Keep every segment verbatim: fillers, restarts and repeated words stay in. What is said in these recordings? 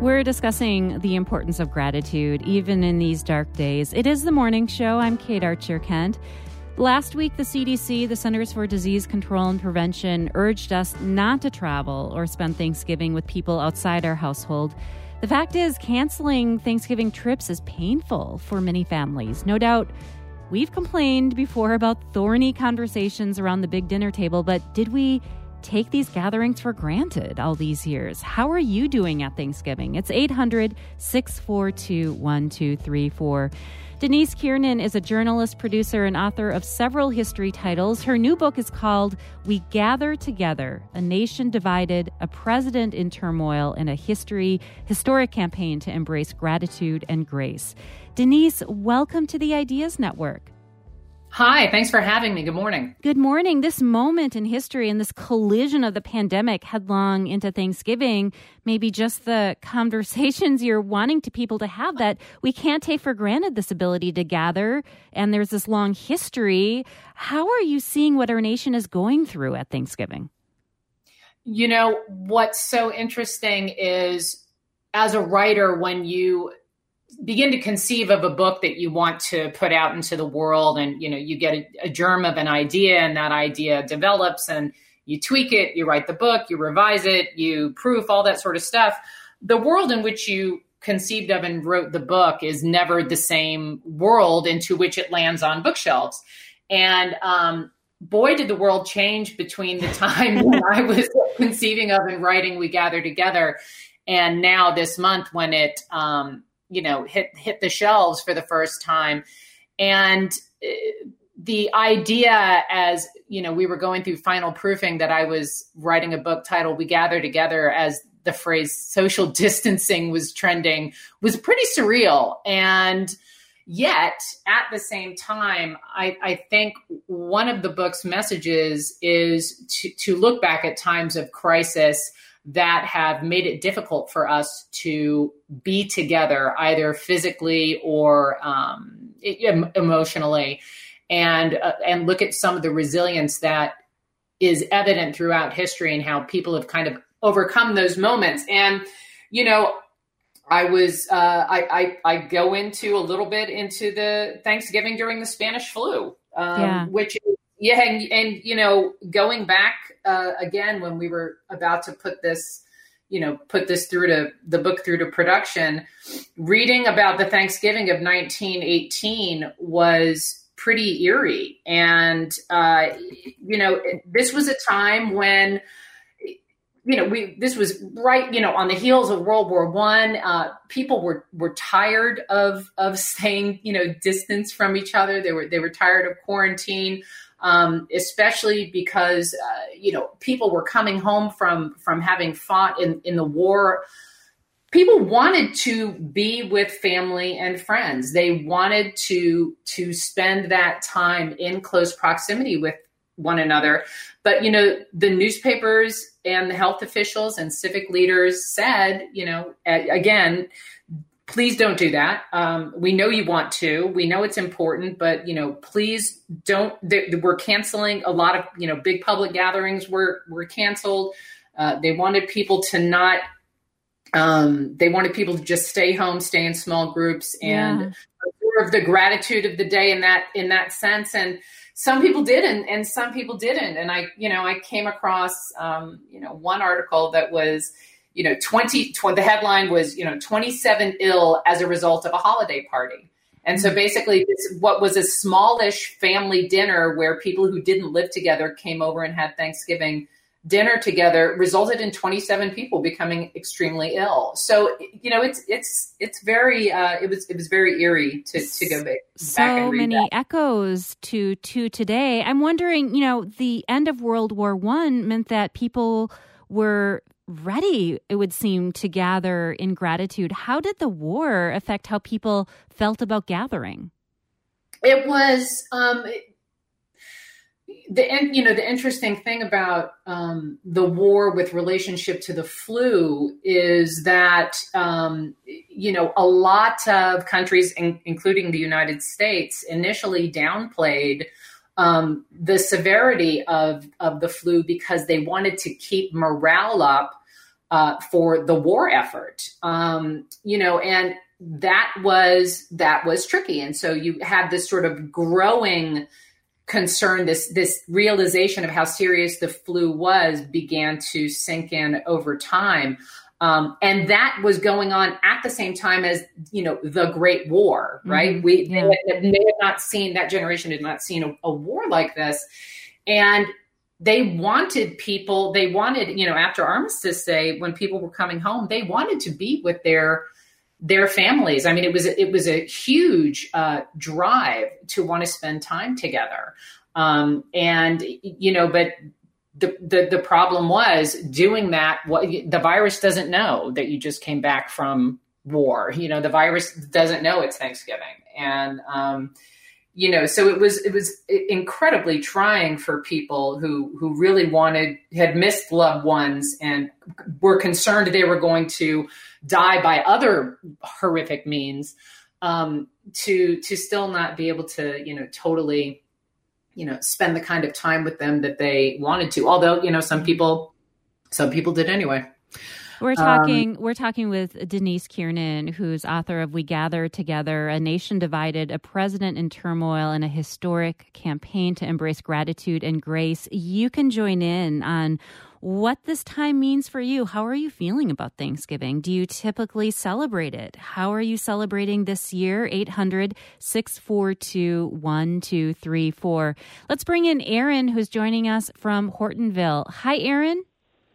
We're discussing the importance of gratitude, even in these dark days. It is the morning show. I'm Kate Archer-Kent. Last week, the C D C, the Centers for Disease Control and Prevention, urged us not to travel or spend Thanksgiving with people outside our household. The fact is, canceling Thanksgiving trips is painful for many families. No doubt, we've complained before about thorny conversations around the big dinner table, but did we take these gatherings for granted all these years? How are you doing at Thanksgiving? It's eight hundred, six four two, one two three four. Denise Kiernan is a journalist, producer, and author of several history titles. Her new book is called We Gather Together, A Nation Divided, A President in Turmoil, and a history historic campaign to embrace gratitude and grace. Denise, welcome to the Ideas Network. Hi, thanks for having me. Good morning. Good morning. This moment in history and this collision of the pandemic headlong into Thanksgiving, maybe just the conversations you're wanting to people to have that we can't take for granted this ability to gather. And there's this long history. How are you seeing what our nation is going through at Thanksgiving? You know, what's so interesting is as a writer, when you begin to conceive of a book that you want to put out into the world, and you know you get a, a germ of an idea, and that idea develops, and you tweak it, you write the book, you revise it, you proof, all that sort of stuff. The world in which you conceived of and wrote the book is never the same world into which it lands on bookshelves. And um, boy, did the world change between the time when I was conceiving of and writing We Gather Together, and now this month when it um, you know, hit, hit the shelves for the first time. And the idea, as, you know, we were going through final proofing, that I was writing a book titled We Gather Together, as the phrase social distancing was trending, was pretty surreal. And yet at the same time, I, I think one of the book's messages is to, to look back at times of crisis that have made it difficult for us to be together, either physically or um, em- emotionally, and uh, and look at some of the resilience that is evident throughout history and how people have kind of overcome those moments. And you know, I was uh, I, I I go into a little bit into the Thanksgiving during the Spanish flu, um, yeah. which is Yeah, and, and, you know, going back uh, again, when we were about to put this, you know, put this through to the book through to production, reading about the Thanksgiving of nineteen eighteen was pretty eerie. And, uh, you know, this was a time when, you know, we this was right, you know, on the heels of World War One. Uh, people were were tired of of staying, you know, distance from each other. They were they were tired of quarantine. Um, especially because, uh, you know, people were coming home from from having fought in, in the war. People wanted to be with family and friends. They wanted to to spend that time in close proximity with one another. But, you know, the newspapers and the health officials and civic leaders said, you know, again, please don't do that. Um, we know you want to. We know it's important, but, you know, please don't. We're canceling a lot of, you know, big public gatherings were, were canceled. Uh, they wanted people to not, um, they wanted people to just stay home, stay in small groups, and yeah. observe the gratitude of the day in that, in that sense. And some people did, and, and some people didn't. And I, you know, I came across, um, you know, one article that was, you know, twenty, twenty, the headline was, you know, twenty-seven ill as a result of a holiday party. And so basically this, what was a smallish family dinner where people who didn't live together came over and had Thanksgiving dinner together resulted in twenty-seven people becoming extremely ill. So, you know, it's, it's, it's very, uh, it was, it was very eerie to, to go back, so back and read many that. echoes to, to today. I'm wondering, you know, the end of World War One meant that people were ready, it would seem, to gather in gratitude. How did the war affect how people felt about gathering? It was, um, the, you know, the interesting thing about um, the war with relationship to the flu is that, um, you know, a lot of countries, in, including the United States, initially downplayed um, the severity of, of the flu because they wanted to keep morale up uh, for the war effort. Um, you know, and that was that was tricky. And so you had this sort of growing concern, this this realization of how serious the flu was began to sink in over time. Um, and that was going on at the same time as, you know, the Great War, right? Mm-hmm. We yeah. they, they had not seen, that generation had not seen a, a war like this. And they wanted people, they wanted, you know, after Armistice Day, when people were coming home, they wanted to be with their their families. I mean, it was it was a huge uh, drive to want to spend time together. Um, and, you know, but the, the, the problem was doing that. What the virus doesn't know that you just came back from war. You know, the virus doesn't know it's Thanksgiving. And, um, you know, so it was, it was incredibly trying for people who, who really wanted, had missed loved ones and were concerned they were going to die by other horrific means, um, to, to still not be able to, you know, totally, you know, spend the kind of time with them that they wanted to. Although, you know, some people, some people did anyway. We're talking. Um, we're talking with Denise Kiernan, who's author of "We Gather Together: A Nation Divided, a President in Turmoil, and a Historic Campaign to Embrace Gratitude and Grace." You can join in on what this time means for you. How are you feeling about Thanksgiving? Do you typically celebrate it? How are you celebrating this year? eight hundred, six four two, one two three four. Let's bring in Erin, who's joining us from Hortonville. Hi, Erin.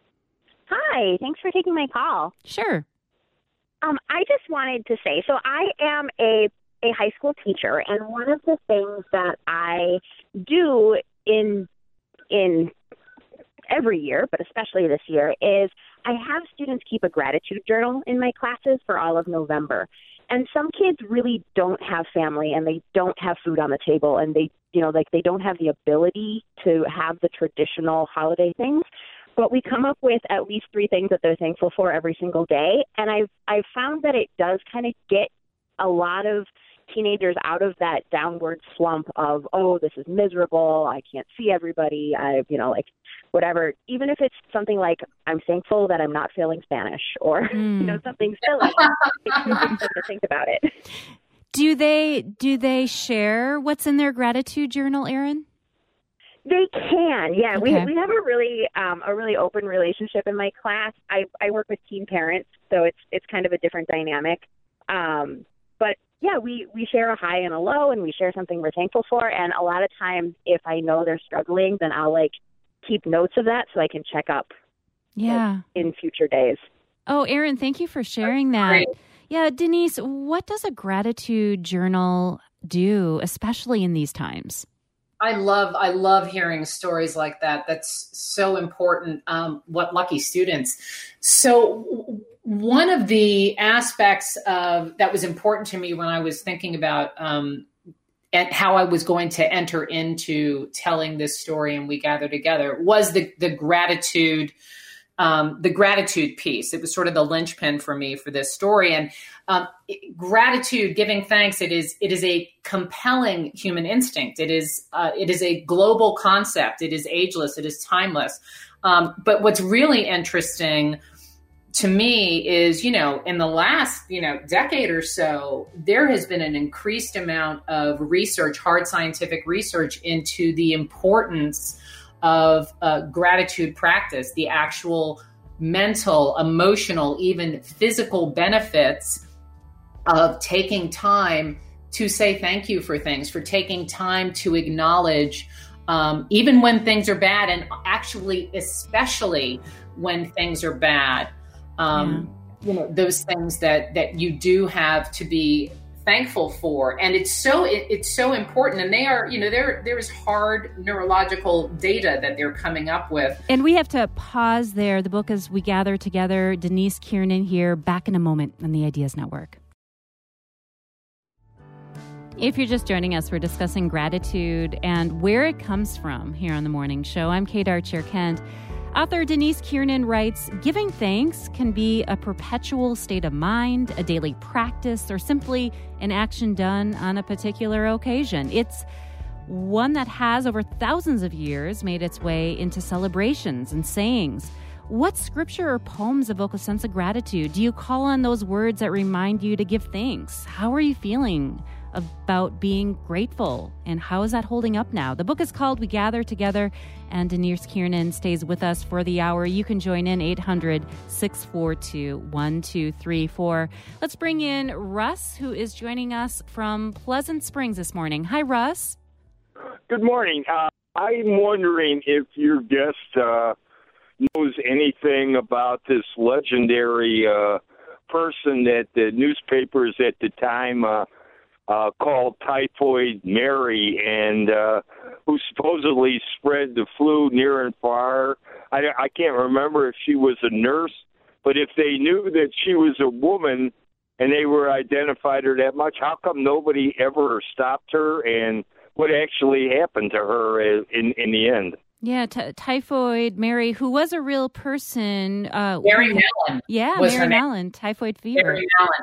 Hi, thanks for taking my call. Sure. Um, I just wanted to say, so I am a, a high school teacher, and one of the things that I do in in every year, but especially this year, is I have students keep a gratitude journal in my classes for all of November. And some kids really don't have family, and they don't have food on the table, and they, you know, like they don't have the ability to have the traditional holiday things. But we come up with at least three things that they're thankful for every single day. And I've, I've found that it does kind of get a lot of teenagers out of that downward slump of, oh, this is miserable, I can't see everybody, I, you know, like whatever. Even if it's something like, I'm thankful that I'm not failing Spanish, or, mm. you know, something silly. It's good to think about it. Do they, do they share what's in their gratitude journal, Erin? They can, yeah. Okay. We we have a really um, a really open relationship in my class. I, I work with teen parents, so it's it's kind of a different dynamic. Um, but yeah, we, we share a high and a low, and we share something we're thankful for. And a lot of times, if I know they're struggling, then I'll like keep notes of that so I can check up. Yeah. Like, in future days. Oh, Erin, thank you for sharing that. Great. Yeah, Denise, what does a gratitude journal do, especially in these times? I love, I love hearing stories like that. That's so important. Um, what lucky students. So one of the aspects of that was important to me when I was thinking about um, and how I was going to enter into telling this story and We Gather Together was the, the gratitude, um, the gratitude piece. It was sort of the linchpin for me for this story. And um, gratitude, giving thanks, it is it is a compelling human instinct. It is uh, it is a global concept. It is ageless. It is timeless. Um, but what's really interesting to me is, you know, in the last, you know, decade or so, there has been an increased amount of research, hard scientific research into the importance of uh, gratitude practice, the actual mental, emotional, even physical benefits of taking time to say thank you for things, for taking time to acknowledge um, even when things are bad, and actually, especially when things are bad. Um, yeah. You know, those things that, that you do have to be thankful for. And it's so, it, it's so important. And they are, you know, there, there's hard neurological data that they're coming up with. And we have to pause there. The book is We Gather Together. Denise Kiernan here, back in a moment on the Ideas Network. If you're just joining us, we're discussing gratitude and where it comes from here on The Morning Show. I'm Kate Archer-Kent. Author Denise Kiernan writes, giving thanks can be a perpetual state of mind, a daily practice, or simply an action done on a particular occasion. It's one that has, over thousands of years, made its way into celebrations and sayings. What scripture or poems evoke a sense of gratitude? Do you call on those words that remind you to give thanks? How are you feeling about being grateful, and how is that holding up now? The book is called We Gather Together, and Denise Kiernan stays with us for the hour. You can join in eight hundred, six four two, one two three four. Let's bring in Russ, who is joining us from Pleasant Springs this morning. Hi, Russ. Good morning. Uh, I'm wondering if your guest uh, knows anything about this legendary uh, person that the newspapers at the time uh, Uh, called Typhoid Mary, and uh, who supposedly spread the flu near and far. I, I can't remember if she was a nurse, but if they knew that she was a woman and they were identified her that much, how come nobody ever stopped her, and what actually happened to her in, in the end? Yeah, t- Typhoid Mary, who was a real person. Uh, Mary who, Mallon. Yeah, was Mary Mallon, typhoid fever. Mary Mallon.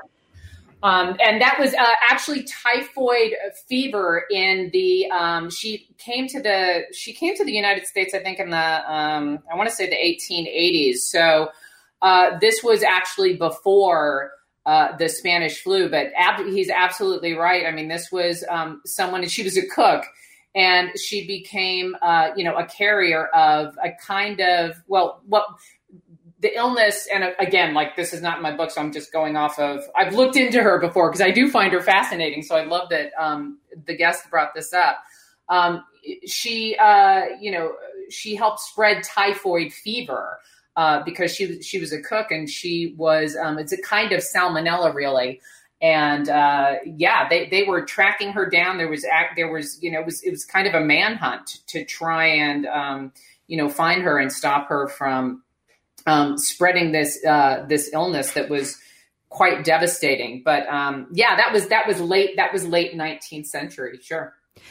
Um, and that was uh, actually typhoid fever in the, um, she came to the, she came to the United States, I think in the, um, I want to say the eighteen eighties. So uh, this was actually before uh, the Spanish flu, but ab- he's absolutely right. I mean, this was um, someone, she was a cook, and she became, uh, you know, a carrier of a kind of, well, what, the illness, and again, like this is not in my book, so I'm just going off of, I've looked into her before because I do find her fascinating. So I love that um, the guest brought this up. Um, she, uh, you know, she helped spread typhoid fever uh, because she she was a cook, and she was, um, it's a kind of salmonella really. And uh, yeah, they, they were tracking her down. There was, there was, you know, it was, it was kind of a manhunt to try and, um, you know, find her and stop her from Um, spreading this uh, this illness that was quite devastating. But um, yeah, that was that was late that was late nineteenth century. Sure.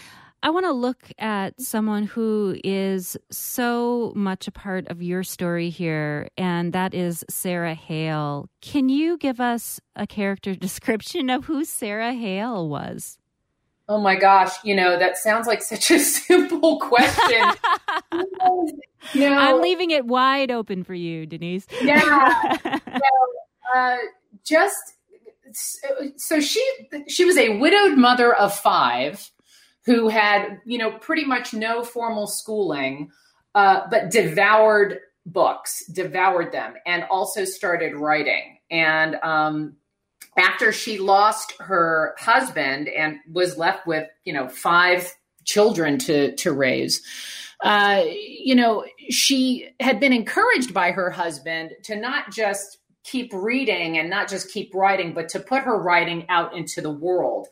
I want to look at someone who is so much a part of your story here, and that is Sarah Hale. Can you give us a character description of who Sarah Hale was? Oh my gosh, you know, that sounds like such a simple question. You know, I'm leaving it wide open for you, Denise. Yeah. So, uh, just so she she was a widowed mother of five who had, you know, pretty much no formal schooling, uh, but devoured books, devoured them, and also started writing. And um after she lost her husband and was left with, you know, five children to, to raise, uh, you know, she had been encouraged by her husband to not just keep reading and not just keep writing, but to put her writing out into the world.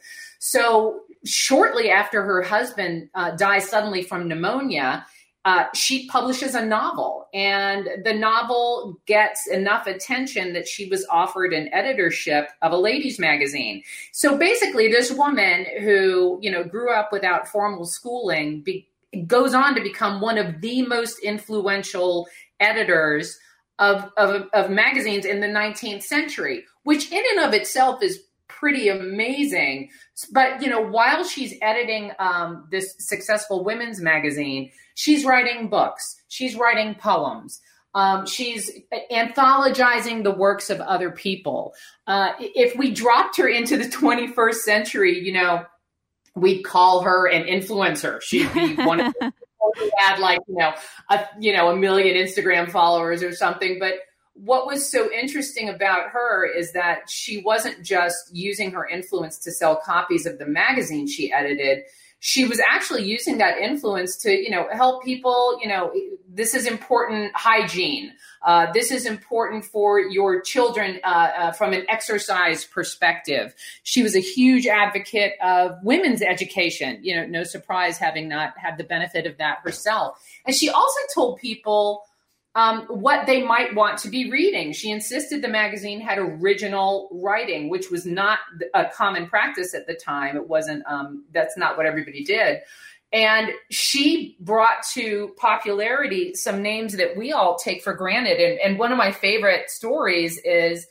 So shortly after her husband uh, dies suddenly from pneumonia, Uh, she publishes a novel, and the novel gets enough attention that she was offered an editorship of a ladies' magazine. So basically, this woman who, you know, grew up without formal schooling be- goes on to become one of the most influential editors of, of, of magazines in the nineteenth century, which in and of itself is pretty amazing. But, you know, while she's editing um, this successful women's magazine, she's writing books, she's writing poems, um, she's anthologizing the works of other people. Uh, if we dropped her into the twenty-first century, you know, we'd call her an influencer. She'd be one of the people who had like, you know, a, you know, a million Instagram followers or something. But what was so interesting about her is that she wasn't just using her influence to sell copies of the magazine she edited. She was actually using that influence to, you know, help people, you know, this is important hygiene. Uh, this is important for your children uh, uh, from an exercise perspective. She was a huge advocate of women's education, you know, no surprise having not had the benefit of that herself. And she also told people Um, what they might want to be reading. She insisted the magazine had original writing, which was not a common practice at the time. It wasn't, um, that's not what everybody did. And she brought to popularity some names that we all take for granted. And, and one of my favorite stories is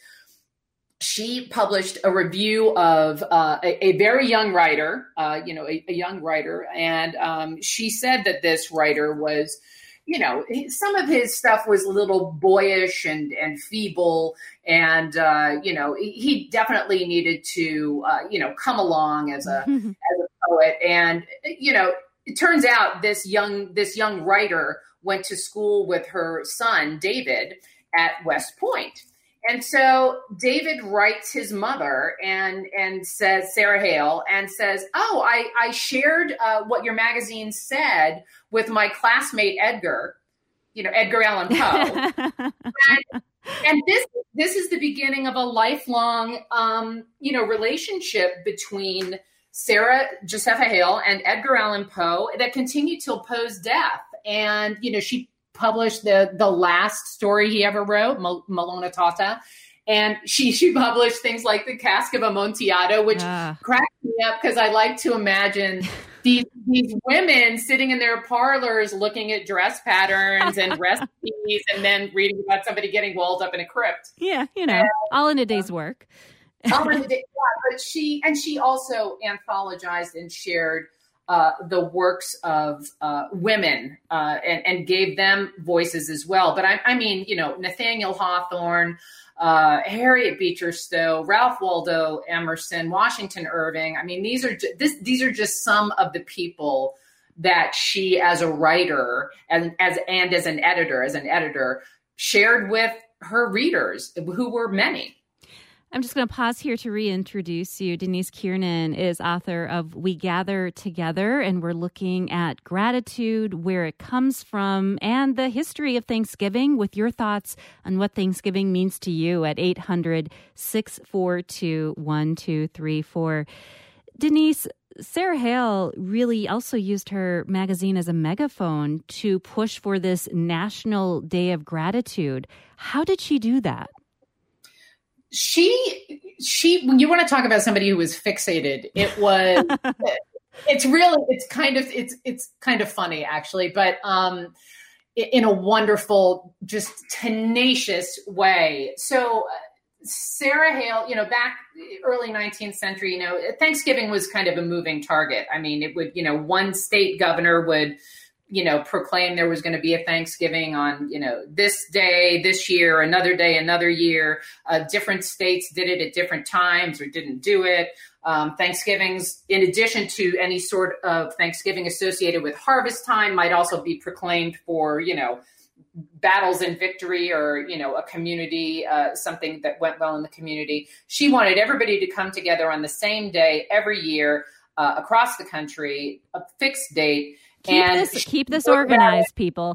she published a review of uh, a, a very young writer, uh, you know, a, a young writer. And um, she said that this writer was you know, some of his stuff was a little boyish and, and feeble. And, uh, you know, he definitely needed to, uh, you know, come along as a, as a poet. And, you know, it turns out this young, this young writer went to school with her son, David, at West Point. And so David writes his mother and and says, Sarah Hale, and says, oh, I, I shared uh, what your magazine said with my classmate Edgar, you know, Edgar Allan Poe. and, and this this is the beginning of a lifelong, um, you know, relationship between Sarah Josepha Hale and Edgar Allan Poe that continued till Poe's death. And, you know, she published the the last story he ever wrote, Malona Tata. And she she published things like The Cask of Amontillado, which uh. cracked me up because I like to imagine these these women sitting in their parlors looking at dress patterns and recipes and then reading about somebody getting walled up in a crypt. Yeah, you know, and, all in a day's work. all in a day, yeah, but she, and she also anthologized and shared Uh, the works of uh, women uh, and, and gave them voices as well. But I, I mean, you know, Nathaniel Hawthorne, uh, Harriet Beecher Stowe, Ralph Waldo Emerson, Washington Irving. I mean, these are ju- this, these are just some of the people that she, as a writer and as and as an editor, as an editor, shared with her readers, who were many. I'm just going to pause here to reintroduce you. Denise Kiernan is author of We Gather Together, and we're looking at gratitude, where it comes from, and the history of Thanksgiving, with your thoughts on what Thanksgiving means to you at eight hundred, six four two, one two three four. Denise, Sarah Hale really also used her magazine as a megaphone to push for this National Day of Gratitude. How did she do that? She, she, when you want to talk about somebody who was fixated, it was, it's really, it's kind of, it's, it's kind of funny actually, but, um, in a wonderful, just tenacious way. So Sarah Hale, you know, back early nineteenth century, you know, Thanksgiving was kind of a moving target. I mean, it would, you know, one state governor would, you know, proclaim there was going to be a Thanksgiving on, you know, this day, this year, another day, another year. Uh, different states did it at different times or didn't do it. Um, Thanksgivings, in addition to any sort of Thanksgiving associated with harvest time, might also be proclaimed for, you know, battles and victory or, you know, a community, uh, something that went well in the community. She wanted everybody to come together on the same day every year uh, across the country, a fixed date. Keep and this, keep this organized, people.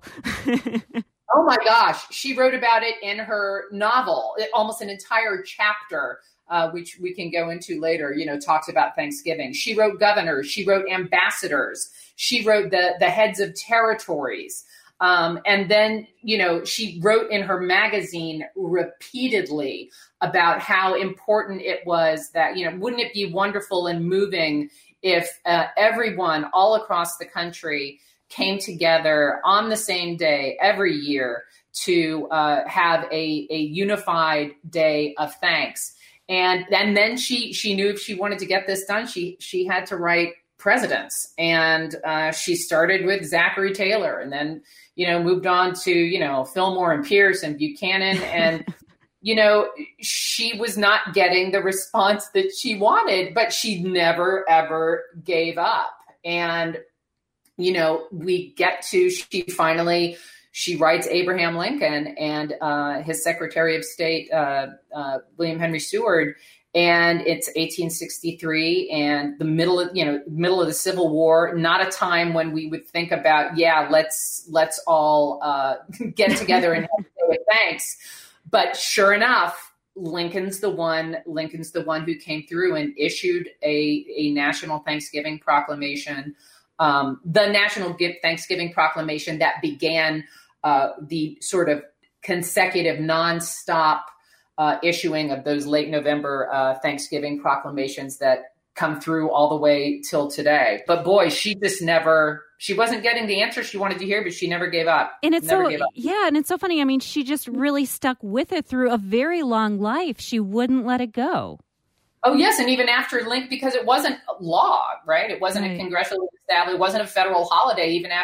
Oh my gosh. She wrote about it in her novel, it, almost an entire chapter, uh, which we can go into later, you know, talks about Thanksgiving. She wrote governors. She wrote ambassadors. She wrote the, the heads of territories. Um, and then, you know, she wrote in her magazine repeatedly about how important it was that, you know, wouldn't it be wonderful and moving if uh, everyone all across the country came together on the same day every year to uh, have a, a unified day of thanks. And, and then she she knew if she wanted to get this done, she she had to write presidents. And uh, she started with Zachary Taylor and then, you know, moved on to, you know, Fillmore and Pierce and Buchanan. And you know, she was not getting the response that she wanted, but she never, ever gave up. And, you know, we get to, she finally, she writes Abraham Lincoln and uh, his Secretary of State, uh, uh, William Henry Seward, and it's eighteen sixty-three and the middle of, you know, middle of the Civil War, not a time when we would think about, yeah, let's, let's all uh, get together and have a day of thanks. But sure enough, Lincoln's the one. Lincoln's the one who came through and issued a, a national Thanksgiving proclamation, um, the National Thanksgiving Proclamation that began uh, the sort of consecutive, nonstop uh, issuing of those late November uh, Thanksgiving proclamations that come through all the way till today. But boy, she just never. She wasn't getting the answer she wanted to hear, but she never gave up. And it's never so, yeah, and it's so funny. I mean, she just really stuck with it through a very long life. She wouldn't let it go. Oh, yes. And even after Lincoln, because it wasn't law, right? It wasn't right. a congressionally established, it wasn't a federal holiday. Even after,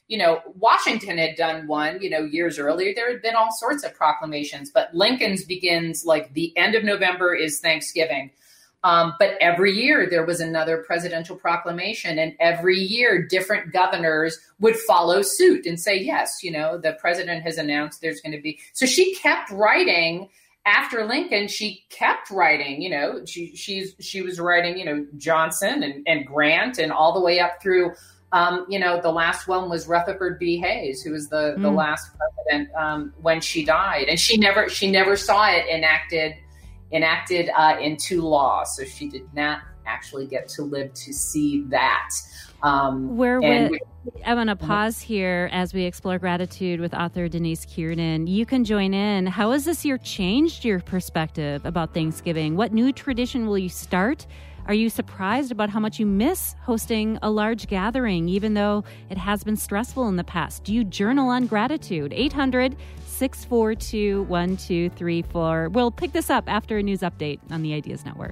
you know, Washington had done one, you know, years earlier. There had been all sorts of proclamations, but Lincoln's begins like the end of November is Thanksgiving. Um, but every year there was another presidential proclamation, and every year different governors would follow suit and say, yes, you know, the president has announced there's going to be. So she kept writing after Lincoln. She kept writing, you know, she she's she was writing, you know, Johnson and, and Grant and all the way up through, um, you know, the last one was Rutherford B. Hayes, who was the, mm. the last president um, when she died. And she never she never saw it enacted. enacted uh, into law. So she did not actually get to live to see that. Um, Where and we, I want to pause here as we explore gratitude with author Denise Kiernan. You can join in. How has this year changed your perspective about Thanksgiving? What new tradition will you start? Are you surprised about how much you miss hosting a large gathering, even though it has been stressful in the past? Do you journal on gratitude? eight hundred, six four two, one two three four. We'll pick this up after a news update on the Ideas Network.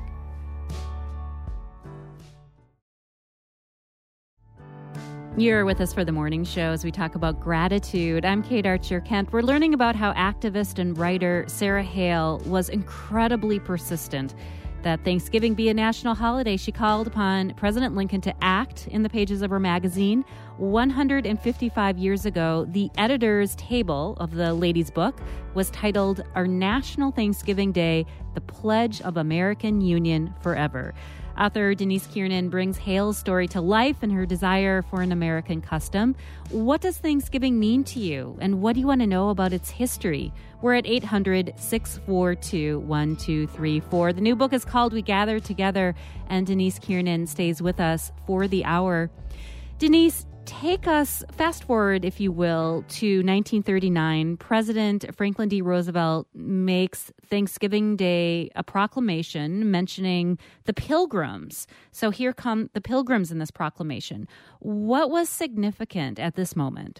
You're with us for the morning show as we talk about gratitude. I'm Kate Archer-Kent. We're learning about how activist and writer Sarah Hale was incredibly persistent that Thanksgiving be a national holiday. She called upon President Lincoln to act in the pages of her magazine. one hundred fifty-five years ago, the editor's table of the lady's book was titled Our National Thanksgiving Day, The Pledge of American Union Forever. Author Denise Kiernan brings Hale's story to life and her desire for an American custom. What does Thanksgiving mean to you? And what do you want to know about its history? We're at eight hundred, six four two, one two three four. The new book is called We Gather Together, and Denise Kiernan stays with us for the hour. Denise, take us, fast forward, if you will, to nineteen thirty-nine. President Franklin D. Roosevelt makes Thanksgiving Day a proclamation mentioning the Pilgrims. So here come the Pilgrims in this proclamation. What was significant at this moment?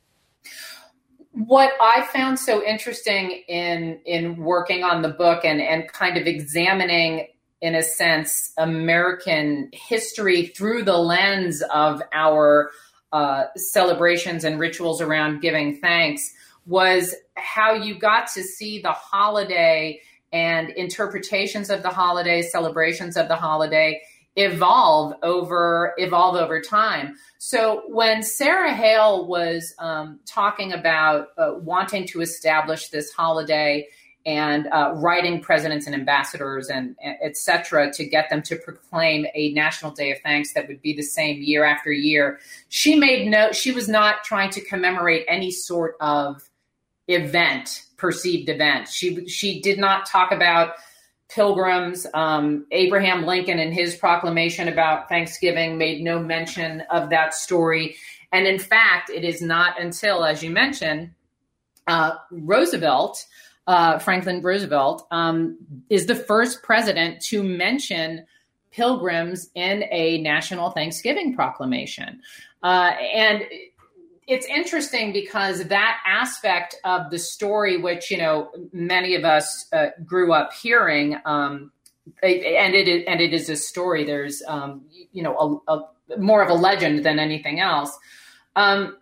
What I found so interesting in in working on the book and, and kind of examining, in a sense, American history through the lens of our uh, celebrations and rituals around giving thanks was how you got to see the holiday and interpretations of the holiday, celebrations of the holiday evolve over evolve over time. So when Sarah Hale was um, talking about uh, wanting to establish this holiday and uh, writing presidents and ambassadors and et cetera to get them to proclaim a national day of thanks that would be the same year after year, she made no, she was not trying to commemorate any sort of event, perceived event. She she did not talk about Pilgrims. Um, Abraham Lincoln in his proclamation about Thanksgiving made no mention of that story. And in fact, it is not until, as you mentioned, uh, Roosevelt, uh, Franklin Roosevelt, um, is the first president to mention Pilgrims in a national Thanksgiving proclamation. Uh, and it's interesting because that aspect of the story, which, you know, many of us uh, grew up hearing, um, and it is, and it is a story. There's, um, you know, a, a more of a legend than anything else, um,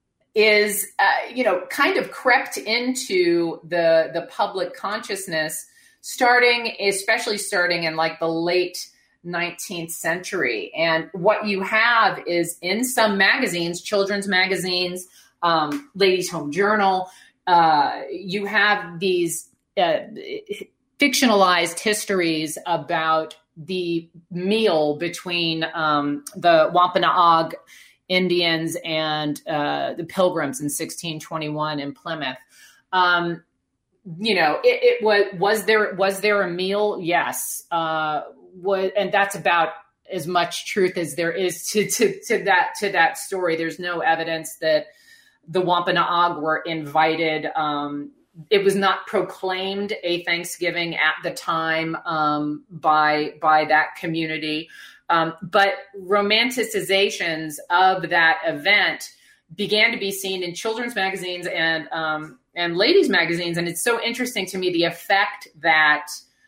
is, uh, you know, kind of crept into the the public consciousness, starting, especially starting in like the late nineteenth century. And what you have is in some magazines, children's magazines, um, Ladies' Home Journal, uh, you have these uh, fictionalized histories about the meal between um, the Wampanoag Indians and uh, the Pilgrims in sixteen twenty-one in Plymouth. Um, you know, it, it was, was there, was there a meal? Yes. Uh, Was, and that's about as much truth as there is to, to, to that to that story. There's no evidence that the Wampanoag were invited. Um, it was not proclaimed a Thanksgiving at the time um, by by that community. Um, but romanticizations of that event began to be seen in children's magazines and um, and ladies' magazines. And it's so interesting to me the effect that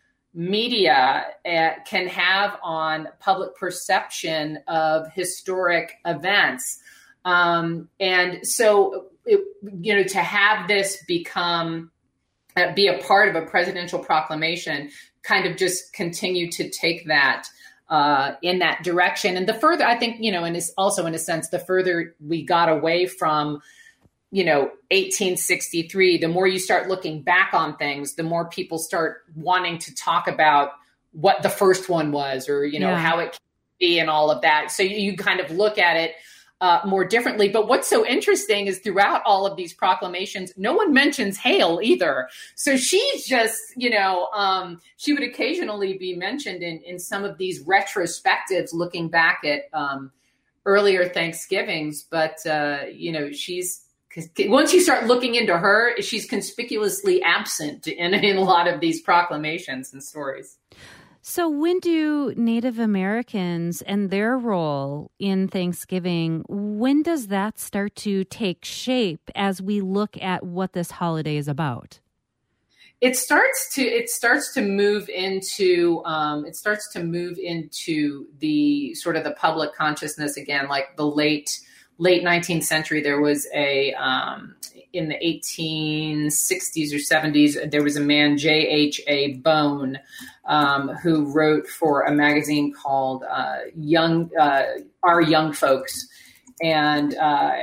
media uh, can have on public perception of historic events. Um, and so, it, you know, to have this become, uh, be a part of a presidential proclamation, kind of just continue to take that uh, in that direction. And the further, I think, you know, and it's also in a sense, the further we got away from, you know, eighteen sixty-three, the more you start looking back on things, the more people start wanting to talk about what the first one was, or, you know, yeah. how it can be and all of that. So you, you kind of look at it Uh, more differently. But what's so interesting is throughout all of these proclamations, no one mentions Hale either. So she's just, you know, um, she would occasionally be mentioned in, in some of these retrospectives looking back at um, earlier Thanksgivings. But, uh, you know, she's, once you start looking into her, she's conspicuously absent in, in a lot of these proclamations and stories. So when do Native Americans and their role in Thanksgiving, when does that start to take shape as we look at what this holiday is about? It starts to it starts to move into um, it starts to move into the sort of the public consciousness again, like the late late nineteenth century. There was a um, in the eighteen sixties or seventies, there was a man, J H A Bone, um, who wrote for a magazine called uh, Young uh, Our Young Folks, and uh,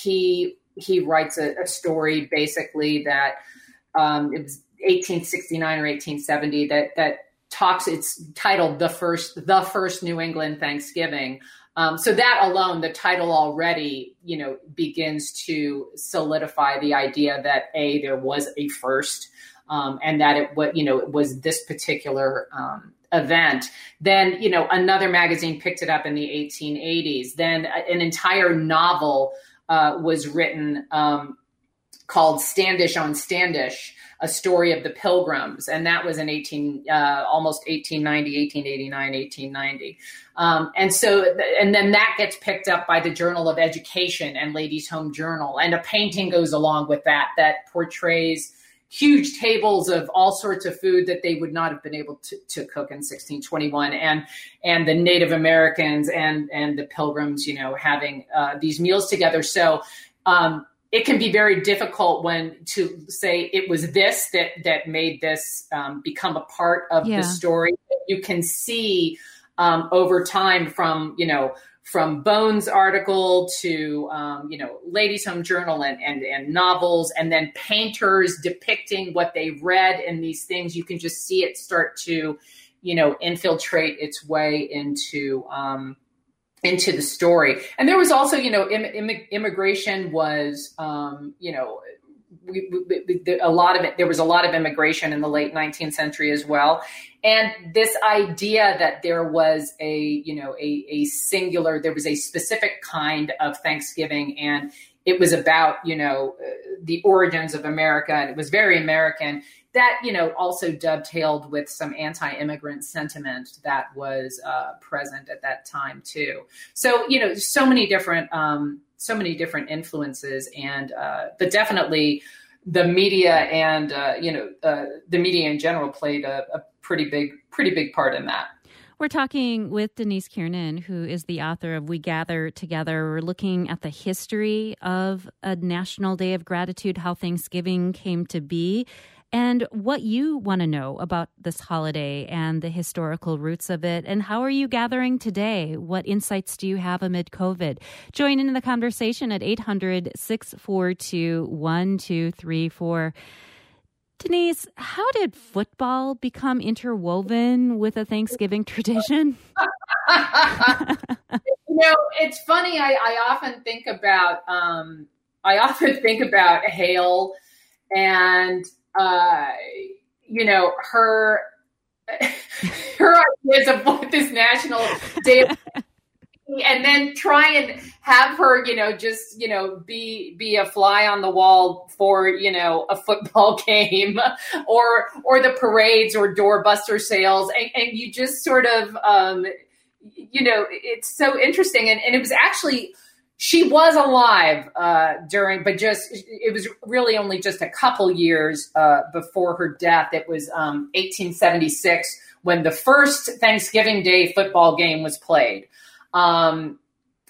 he he writes a, a story basically that um, it was eighteen sixty-nine or eighteen seventy that that talks. It's titled the first the first New England Thanksgiving. Um, so that alone, the title already, you know, begins to solidify the idea that A, there was a first, um, and that it was, you know, it was this particular um, event. Then, you know, another magazine picked it up in the eighteen eighties. Then an entire novel uh, was written um, called Standish on Standish, a story of the Pilgrims. And that was in eighteen, uh, almost eighteen ninety, eighteen eighty-nine, eighteen ninety. Um, and so, and then that gets picked up by the Journal of Education and Ladies' Home Journal. And a painting goes along with that, that portrays huge tables of all sorts of food that they would not have been able to, to cook in sixteen twenty-one. And, and the Native Americans and, and the Pilgrims, you know, having uh, these meals together. So, um, it can be very difficult when to say it was this that that made this um, become a part of yeah. the story. You can see um, over time from, you know, from Bones' article to, um, you know, Ladies' Home Journal and, and, and novels, and then painters depicting what they read in these things. You can just see it start to, you know, infiltrate its way into um into the story. And there was also, you know, im- im- immigration was, um, you know, we, we, we, a lot of it, there was a lot of immigration in the late nineteenth century as well. And this idea that there was a, you know, a, a singular, there was a specific kind of Thanksgiving, and it was about, you know, uh, the origins of America, and it was very American. That, you know, also dovetailed with some anti-immigrant sentiment that was uh, present at that time too. So, you know, so many different, um, so many different influences, and uh, but definitely the media and uh, you know uh, the media in general played a, a pretty big, pretty big part in that. We're talking with Denise Kiernan, who is the author of We Gather Together. We're looking at the history of a National Day of Gratitude, how Thanksgiving came to be, and what you want to know about this holiday and the historical roots of it. And how are you gathering today? What insights do you have amid COVID? Join in the conversation at eight hundred, six four two, one two three four. Denise, how did football become interwoven with a Thanksgiving tradition? You know, it's funny. I, I often think about, um, I often think about Hale and, uh, you know, her, her ideas of what this National Day of and then try and have her, you know, just, you know, be be a fly on the wall for, you know, a football game or or the parades or doorbuster sales. And, and you just sort of, um, you know, it's so interesting. And, and it was actually, she was alive uh, during, but just, it was really only just a couple years uh, before her death. It was um, eighteen seventy-six when the first Thanksgiving Day football game was played. Um,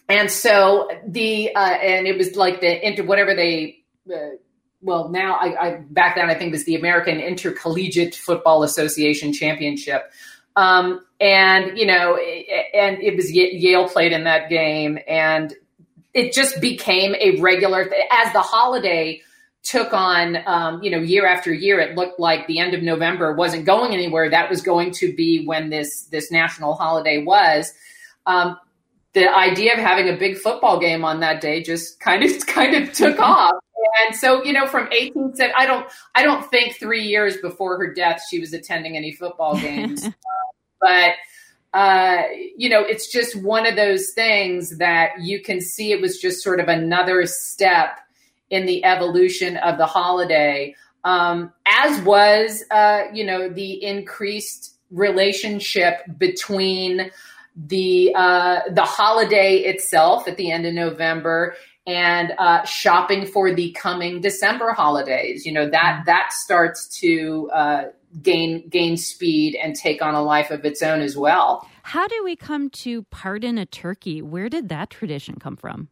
and so the uh, and it was like the inter whatever they. Uh, well, now I, I back then I think it was the American Intercollegiate Football Association Championship. Um, and, you know, and it was Yale played in that game, and it just became a regular, as the holiday took on, um, you know, year after year, it looked like the end of November wasn't going anywhere. That was going to be when this, this national holiday was. Um, the idea of having a big football game on that day just kind of, kind of took off. And so, you know, from eighteen, I don't, I don't think three years before her death, she was attending any football games. uh, but, uh, you know, it's just one of those things that you can see it was just sort of another step in the evolution of the holiday, um, as was, uh, you know, the increased relationship between the uh, the holiday itself at the end of November and uh, shopping for the coming December holidays. You know, that that starts to uh, gain gain speed and take on a life of its own as well. How do we come to pardon a turkey? Where did that tradition come from?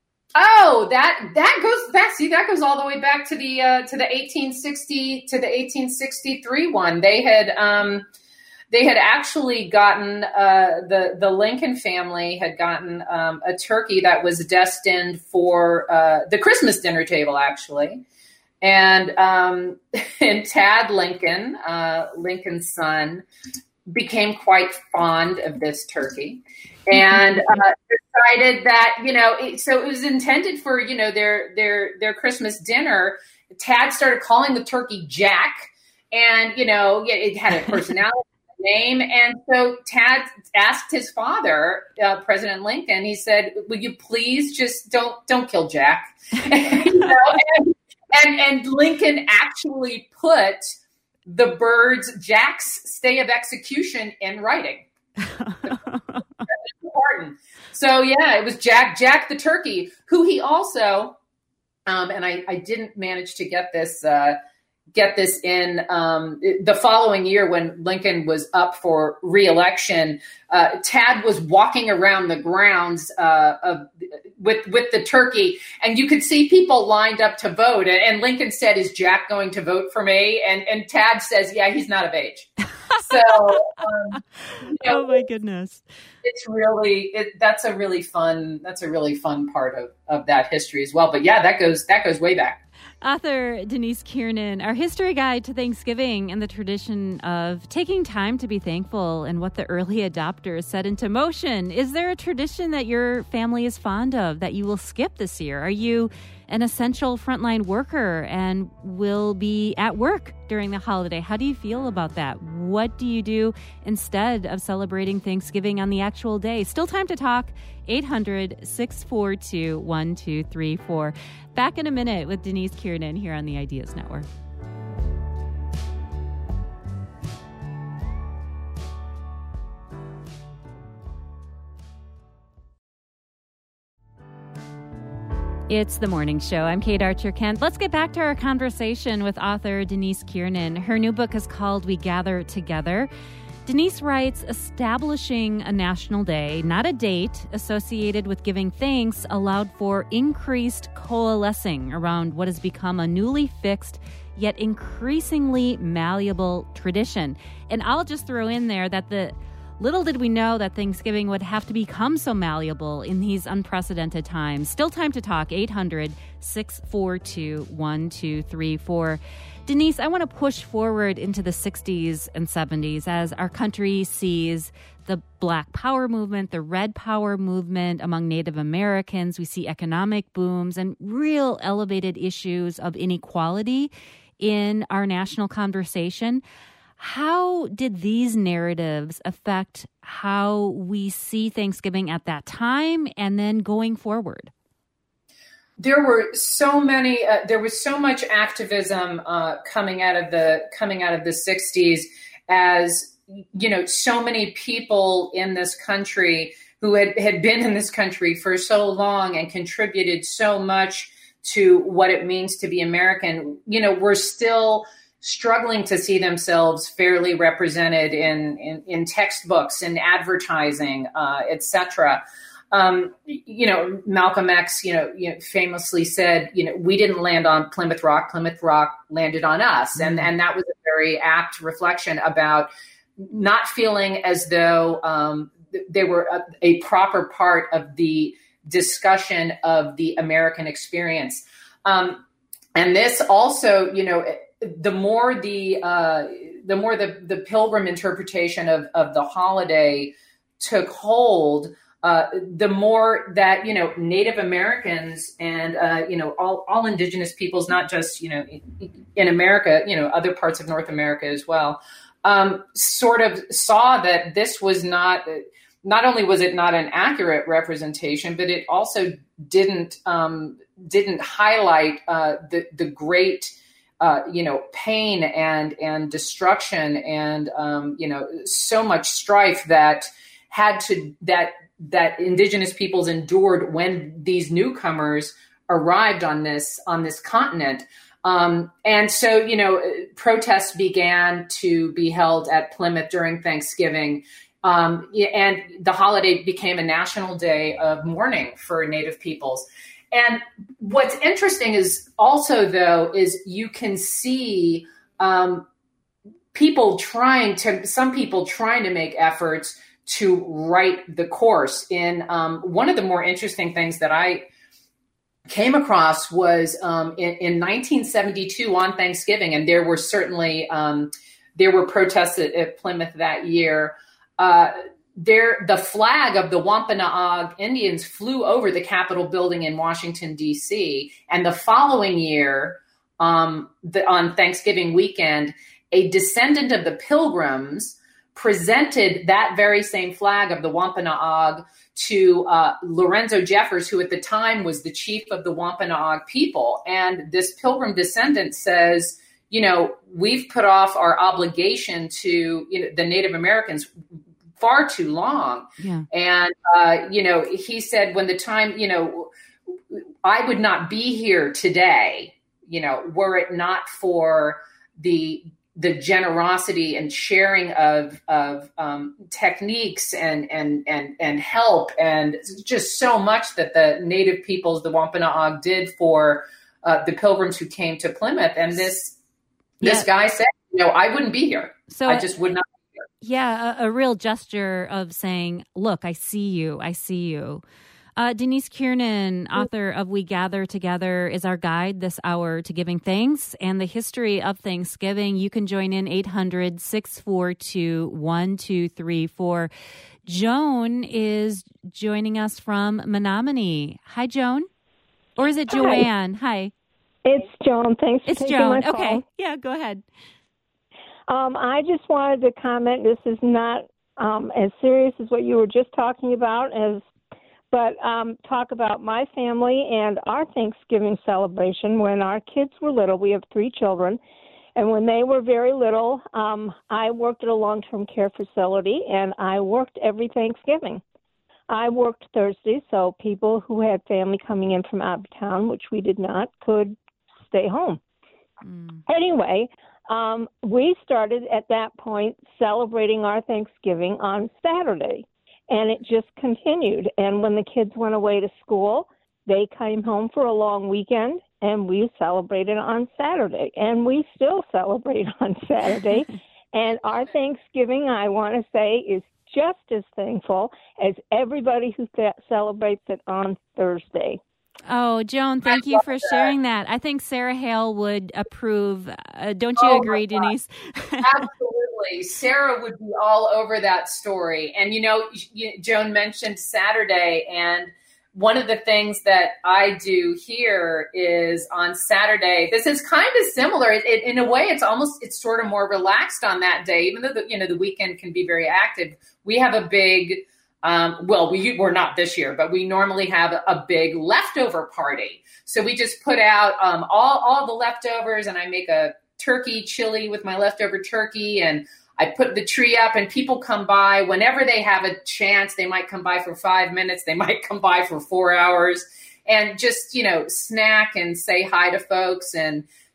Oh, that that goes back. See, that goes all the way back to the uh, to the eighteen sixty to the eighteen sixty-three one. They had um, they had actually gotten uh, the the Lincoln family had gotten um, a turkey that was destined for uh, the Christmas dinner table, actually, and um, and Tad Lincoln, uh, Lincoln's son, became quite fond of this turkey. And uh, decided that, you know, it, so it was intended for, you know, their their their Christmas dinner. Tad started calling the turkey Jack, and, you know, it had a personality, a name. And so Tad asked his father, uh, President Lincoln, he said, "Will you please just don't don't kill Jack?" you know, and, and and Lincoln actually put the bird's Jack's stay of execution in writing. Important. So yeah, it was Jack, Jack the turkey, who he also, um, and I, I didn't manage to get this, uh, get this in um, the following year when Lincoln was up for re-election. Uh, Tad was walking around the grounds uh, of with with the turkey, and you could see people lined up to vote. And Lincoln said, "Is Jack going to vote for me?" And and Tad says, "Yeah, he's not of age." So, um, you know, oh my goodness, it's really it, that's a really fun that's a really fun part of, of that history as well. But yeah, that goes that goes way back. Author Denise Kiernan, our history guide to Thanksgiving and the tradition of taking time to be thankful and what the early adopters set into motion. Is there a tradition that your family is fond of that you will skip this year? Are you an essential frontline worker and will be at work during the holiday? How do you feel about that? What do you do instead of celebrating Thanksgiving on the actual day? Still time to talk. eight hundred, six four two, one two three four. Back in a minute with Denise Kiernan here on the Ideas Network. It's The Morning Show. I'm Kate Archer-Kent. Let's get back to our conversation with author Denise Kiernan. Her new book is called We Gather Together. Denise writes, establishing a national day, not a date, associated with giving thanks allowed for increased coalescing around what has become a newly fixed yet increasingly malleable tradition. And I'll just throw in there that the little did we know that Thanksgiving would have to become so malleable in these unprecedented times. Still time to talk, eight hundred, six four two, one two three four. Denise, I want to push forward into the sixties and seventies as our country sees the Black Power movement, the Red Power movement among Native Americans. We see economic booms and real elevated issues of inequality in our national conversation. How did these narratives affect how we see Thanksgiving at that time and then going forward? There were so many. Uh, there was so much activism uh, coming out of the coming out of the sixties, as you know, so many people in this country who had, had been in this country for so long and contributed so much to what it means to be American. You know, were still struggling to see themselves fairly represented in in, in textbooks and advertising, uh, et cetera. um, you know, Malcolm X, you know, you know, famously said, you know, we didn't land on Plymouth Rock, Plymouth Rock landed on us. Mm-hmm. And, and that was a very apt reflection about not feeling as though um, they were a, a proper part of the discussion of the American experience. Um, and this also, you know, the more the uh, the more the, the Pilgrim interpretation of, of the holiday took hold, uh, the more that, you know, Native Americans and, uh, you know, all, all indigenous peoples, not just, you know, in, in America, you know, other parts of North America as well, um, sort of saw that this was not, not only was it not an accurate representation, but it also didn't, um, didn't highlight uh, the, the great, Uh, you know, pain and and destruction and um, you know, so much strife that had to that that indigenous peoples endured when these newcomers arrived on this on this continent. Um, and so, you know, protests began to be held at Plymouth during Thanksgiving. Um, and the holiday became a national day of mourning for Native peoples. And what's interesting is also, though, is you can see um, people trying to, some people trying to make efforts to right the course. In um, one of the more interesting things that I came across was um, in, in nineteen seventy-two on Thanksgiving, and there were certainly, um, there were protests at, at Plymouth that year. Uh, There, the flag of the Wampanoag Indians flew over the Capitol building in Washington, D C. And the following year, um, the, on Thanksgiving weekend, a descendant of the Pilgrims presented that very same flag of the Wampanoag to uh, Lorenzo Jeffers, who at the time was the chief of the Wampanoag people. And this Pilgrim descendant says, you know, we've put off our obligation to, you know, the Native Americans far too long. Yeah. And, uh, you know, he said, when the time, you know, I would not be here today, you know, were it not for the, the generosity and sharing of, of um, techniques and, and, and, and help. And just so much that the Native peoples, the Wampanoag, did for uh, the Pilgrims who came to Plymouth. And this, this yeah. guy said, you know, I wouldn't be here. So I just would not. Yeah, a, a real gesture of saying, look, I see you, I see you. Uh, Denise Kiernan, author of We Gather Together, is our guide this hour to giving thanks and the history of Thanksgiving. You can join in eight hundred, six four two, one two three four. Joan is joining us from Menominee. Hi, Joan. Or is it Hi. Joanne? Hi. It's Joan. Thanks for it's taking Joan. my call. Okay. Yeah, go ahead. Um, I just wanted to comment. This is not um, as serious as what you were just talking about, as but um, talk about my family and our Thanksgiving celebration. When our kids were little, we have three children, and when they were very little, um, I worked at a long-term care facility, and I worked every Thanksgiving. I worked Thursday, so people who had family coming in from out of town, which we did not, could stay home. Mm. Anyway, Um, we started at that point celebrating our Thanksgiving on Saturday, and it just continued. And when the kids went away to school, they came home for a long weekend, and we celebrated on Saturday. And we still celebrate on Saturday. And our Thanksgiving, I want to say, is just as thankful as everybody who th- celebrates it on Thursday. Oh, Joan, thank you for sharing that. I think Sarah Hale would approve. Uh, don't you oh agree, Denise? Absolutely. Sarah would be all over that story. And, you know, you, Joan mentioned Saturday, and one of the things that I do here is on Saturday, this is kind of similar. It, it, in a way, it's almost, it's sort of more relaxed on that day, even though, the, you know, the weekend can be very active. We have a big Um, well, we, we're not this year, but we normally have a big leftover party. So we just put out um, all, all the leftovers, and I make a turkey chili with my leftover turkey, and I put the tree up, and people come by whenever they have a chance. They might come by for five minutes. They might come by for four hours and just, you know, snack and say hi to folks. And,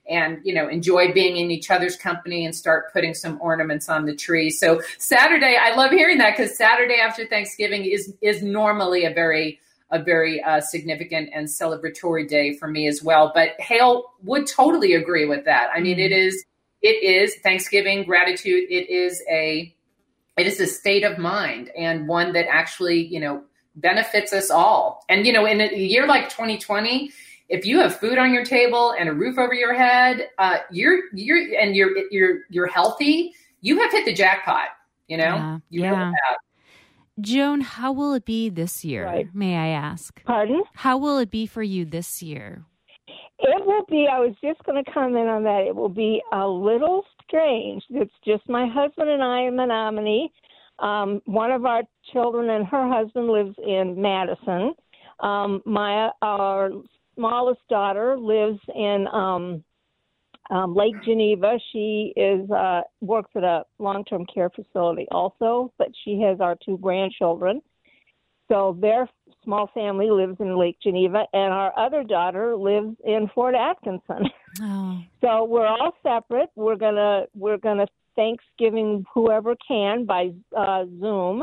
and, you know, enjoy being in each other's company and start putting some ornaments on the tree. So Saturday, I love hearing that, because Saturday after Thanksgiving is, is normally a very, a very uh, significant and celebratory day for me as well. But Hale would totally agree with that. I mean, it is, it is Thanksgiving, gratitude. It is a, it is a state of mind, and one that actually, you know, benefits us all. And, you know, in a year like twenty twenty, if you have food on your table and a roof over your head, uh, you're, you're, and you're, you're, you're healthy, you have hit the jackpot, you know? Yeah. You yeah. really have. Joan, how will it be this year? Right. May I ask? Pardon? How will it be for you this year? It will be, I was just going to comment on that. It will be a little strange. It's just my husband and I in Menominee. Um, one of our children and her husband lives in Madison. Um, my our smallest daughter lives in um, um, Lake Geneva. She is uh, works at a long-term care facility also, but she has our two grandchildren. So their small family lives in Lake Geneva, and our other daughter lives in Fort Atkinson. Oh. So we're all separate. We're gonna we're gonna Thanksgiving whoever can by uh, Zoom,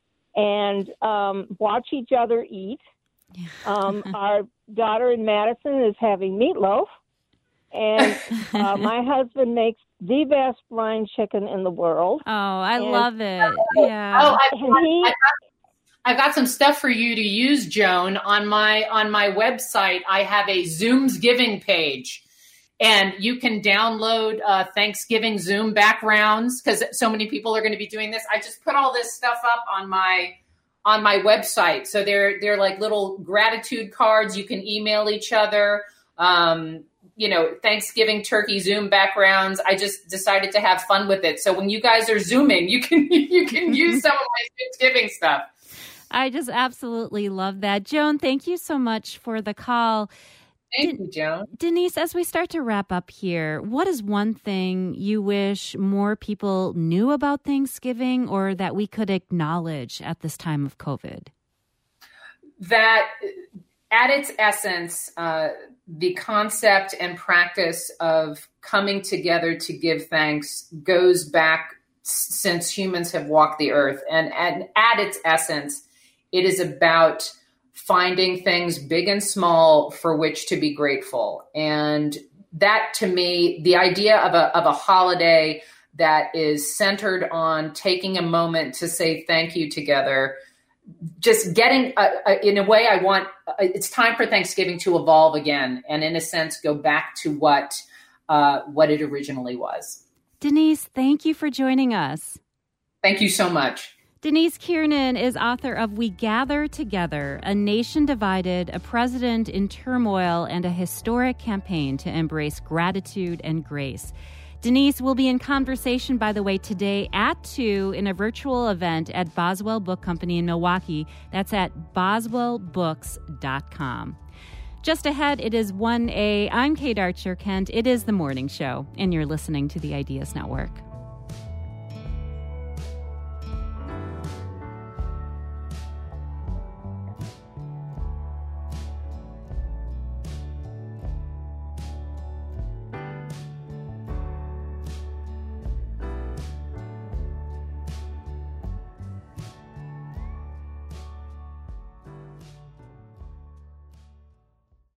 and um, watch each other eat. Um, our daughter in Madison is having meatloaf, and uh, my husband makes the best brine chicken in the world. Oh, I and, love it. Yeah. Oh, I, and he, I, got, I've got some stuff for you to use, Joan. On my on my website, I have a Zoomsgiving page. And you can download uh, Thanksgiving Zoom backgrounds, because so many people are going to be doing this. I just put all this stuff up on my on my website. So they're they're like little gratitude cards. You can email each other. Um, you know, Thanksgiving turkey Zoom backgrounds. I just decided to have fun with it. So when you guys are Zooming, you can you can use some of my Thanksgiving stuff. I just absolutely love that. Joan, thank you so much for the call. Thank Den- you, Joan. Denise, as we start to wrap up here, what is one thing you wish more people knew about Thanksgiving, or that we could acknowledge at this time of COVID? That at its essence, uh, the concept and practice of coming together to give thanks goes back since humans have walked the earth. And, and at its essence, it is about finding things big and small for which to be grateful. And that, to me, the idea of a of a holiday that is centered on taking a moment to say thank you together, just getting, a, a, in a way, I want, it's time for Thanksgiving to evolve again, and in a sense, go back to what uh, what it originally was. Denise, thank you for joining us. Thank you so much. Denise Kiernan is author of We Gather Together, A Nation Divided, A President in Turmoil, and a Historic Campaign to Embrace Gratitude and Grace. Denise will be in conversation, by the way, today at two in a virtual event at Boswell Book Company in Milwaukee. That's at boswell books dot com. Just ahead, it is one A. I'm Kate Archer Kent. It is The Morning Show, and you're listening to the Ideas Network.